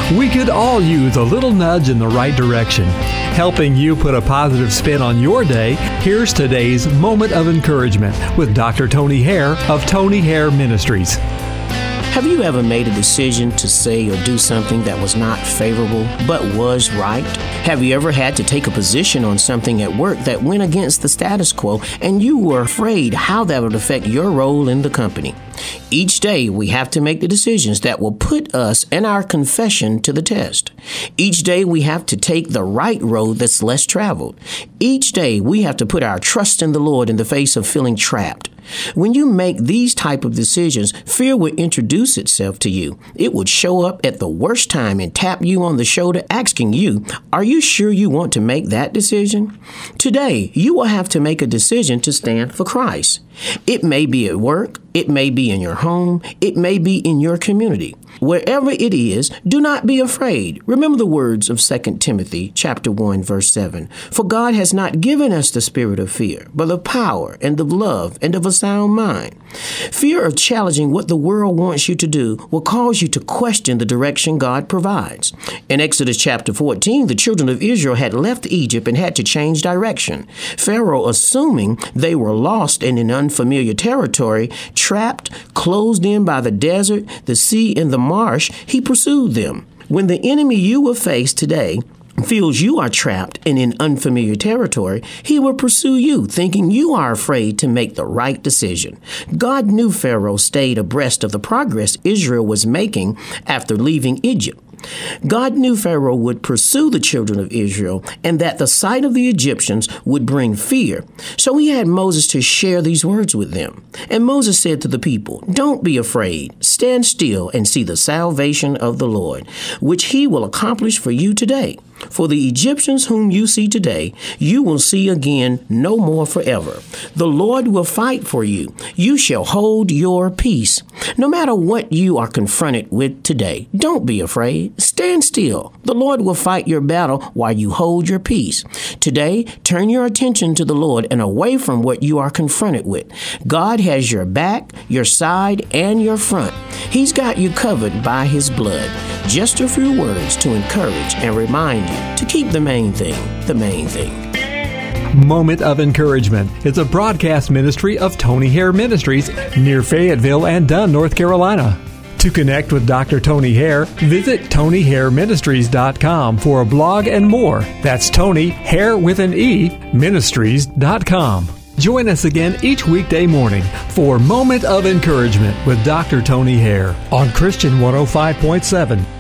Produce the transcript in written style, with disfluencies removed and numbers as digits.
We could all use a little nudge in the right direction. Helping you put a positive spin on your day, here's today's Moment of Encouragement with Dr. Tony Hare of Tony Hare Ministries. Have you ever made a decision to say or do something that was not favorable but was right? Have you ever had to take a position on something at work that went against the status quo and you were afraid how that would affect your role in the company? Each day we have to make the decisions that will put us and our confession to the test. Each day we have to take the right road that's less traveled. Each day we have to put our trust in the Lord in the face of feeling trapped. When you make these type of decisions, fear will introduce itself to you. It would show up at the worst time and tap you on the shoulder asking you, are you sure you want to make that decision? Today, you will have to make a decision to stand for Christ. It may be at work, it may be in your home, it may be in your community. Wherever it is, do not be afraid. Remember the words of 2 Timothy chapter 1, verse 7. For God has not given us the spirit of fear, but of power and of love and of a sound mind. Fear of challenging what the world wants you to do will cause you to question the direction God provides. In Exodus chapter 14, the children of Israel had left Egypt and had to change direction. Pharaoh, assuming they were lost and in unfamiliar territory, trapped, closed in by the desert, the sea, and the marsh, he pursued them. When the enemy you will face today feels you are trapped and in unfamiliar territory, he will pursue you, thinking you are afraid to make the right decision. God knew Pharaoh stayed abreast of the progress Israel was making after leaving Egypt. God knew Pharaoh would pursue the children of Israel and that the sight of the Egyptians would bring fear. So he had Moses to share these words with them. And Moses said to the people, don't be afraid. Stand still and see the salvation of the Lord, which he will accomplish for you today. For the Egyptians whom you see today, you will see again no more forever. The Lord will fight for you. You shall hold your peace. No matter what you are confronted with today, don't be afraid. Stand still. The Lord will fight your battle while you hold your peace. Today, turn your attention to the Lord and away from what you are confronted with. God has your back, your side, and your front. He's got you covered by his blood. Just a few words to encourage and remind you to keep the main thing, the main thing. Moment of Encouragement is a broadcast ministry of Tony Hare Ministries near Fayetteville and Dunn, North Carolina. To connect with Dr. Tony Hare, visit TonyHareMinistries.com for a blog and more. That's Tony, Hare with an E, Ministries.com. Join us again each weekday morning for Moment of Encouragement with Dr. Tony Hare on Christian 105.7.